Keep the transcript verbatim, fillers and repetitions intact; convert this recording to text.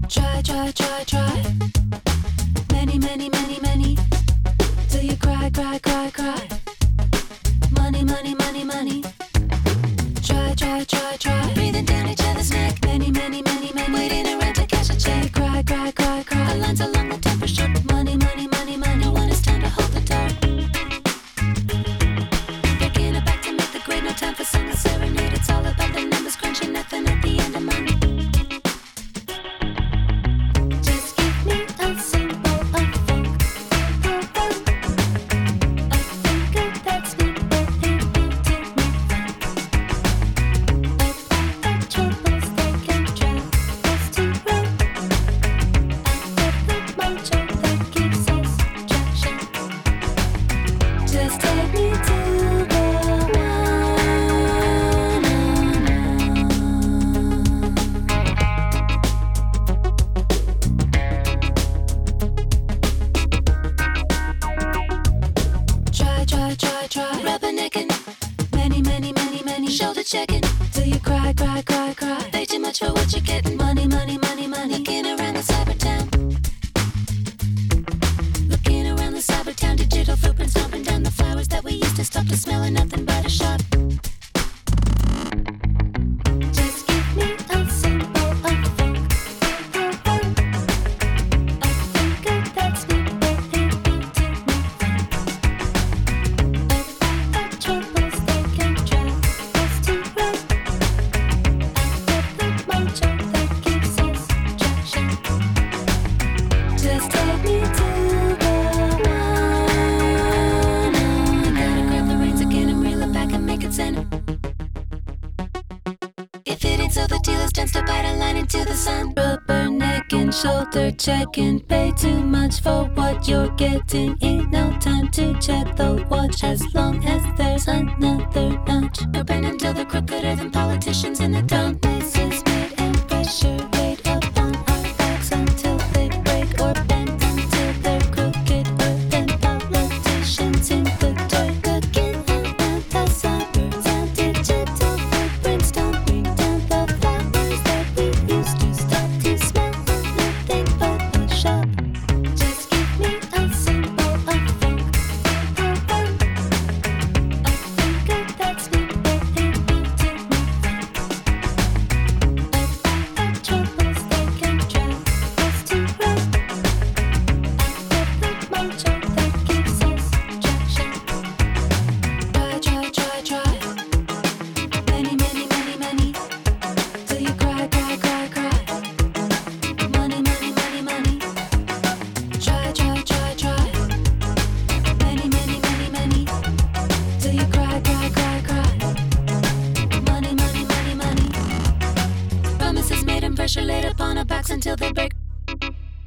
Try, try, try, try. Many, many, many, many. Till you cry, cry, cry, cry. Money, money, money, money. Try, try, try, try. Breathing down each other's neck. Many, many, many, many. Waiting around to cash a check. Cry, cry, cry, cry. The lines along the temper short. Money, money, money, money. No one is time to hold the door. Breaking it back to make the grade. No time for song and serenade. It's all about the numbers crunching. Nothing at the end of money. Just give me a symbol of funk. A finger that's me, but it will do me fun. About the troubles that can drive us to run. I've got the mojo that gives us traction. Just take me to the one on one. Try, try, try, try. Rubbernecking. Many, many, many, many. Shoulder checking. Till you cry, cry, cry, cry. Pay too much for what you're getting. Money, money, money, money. Looking around the cyber town. Looking around the cyber town. Digital footprints stomping down the flowers that we used to stop to smell and nothing but a shot. Just give me a symbol of funk. A finger that's me, but it will do me fun. About the troubles that can drive us to run. I've got the mojo that gives us traction. Just take me to the one on. Gotta grab the reins again and reel it back and make it zen. If it ain't so the deal is done, step out of line into the sun. Rubber neck and shoulder checking. Pay too much for what you're getting. Ain't no time to check the watch as long as there's another notch. Urban until they're crooker than politicians in the town. Places made and pressure.